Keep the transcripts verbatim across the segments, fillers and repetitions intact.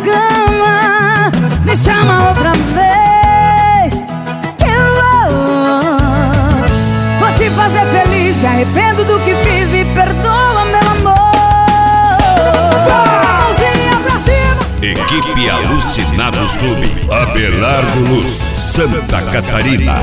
cama. Me chama outra vez, que eu vou, vou te fazer feliz. Me arrependo do que fiz, me perdoa, meu amor. Mãozinha pra cima. Equipe Alucinados Clube, Abelardo Luz, Santa Catarina.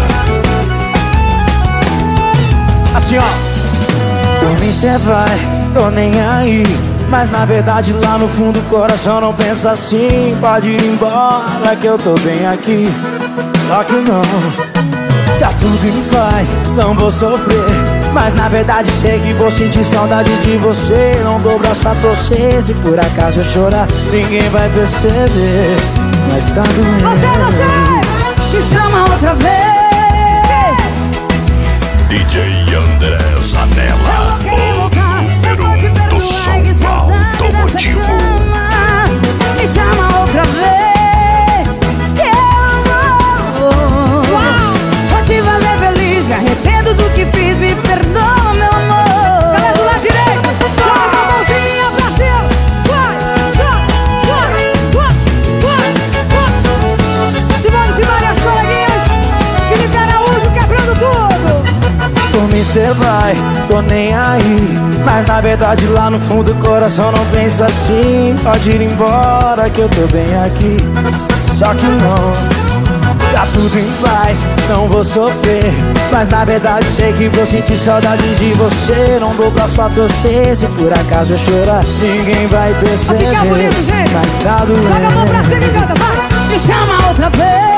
Assim ó, por mim cê vai, tô nem aí. Mas na verdade lá no fundo o coração não pensa assim. Pode ir embora que eu tô bem aqui. Só que não, tá tudo em paz, não vou sofrer. Mas na verdade sei que vou sentir saudade de você. Não dou braço pra torcer, se por acaso eu chorar ninguém vai perceber. Mas tá doendo. Você, você, me chama outra vez. D J André Zanella, o número um do som automotivo. Me chama outra vez, que eu vou, vou te fazer feliz. Me arrependo do que fiz, me perdoa, meu amor. Galera do lado direito, joga a mãozinha pra cima. Vai, joga, joga, vai, vai, vai. Simone, Simone, as coleguinhas. Felipe Araújo quebrando tudo. Por mim cê vai, tô nem aí. Mas na verdade lá no fundo o coração não pensa assim. Pode ir embora que eu tô bem aqui. Só que não, tá tudo em paz, não vou sofrer. Mas na verdade sei que vou sentir saudade de você. Não dou braço pra torcer, se por acaso eu chorar ninguém vai perceber. Vai ficar bonito, gente. Mas tá doendo. Joga a mão pra cima e canta, vai. Me chama outra vez.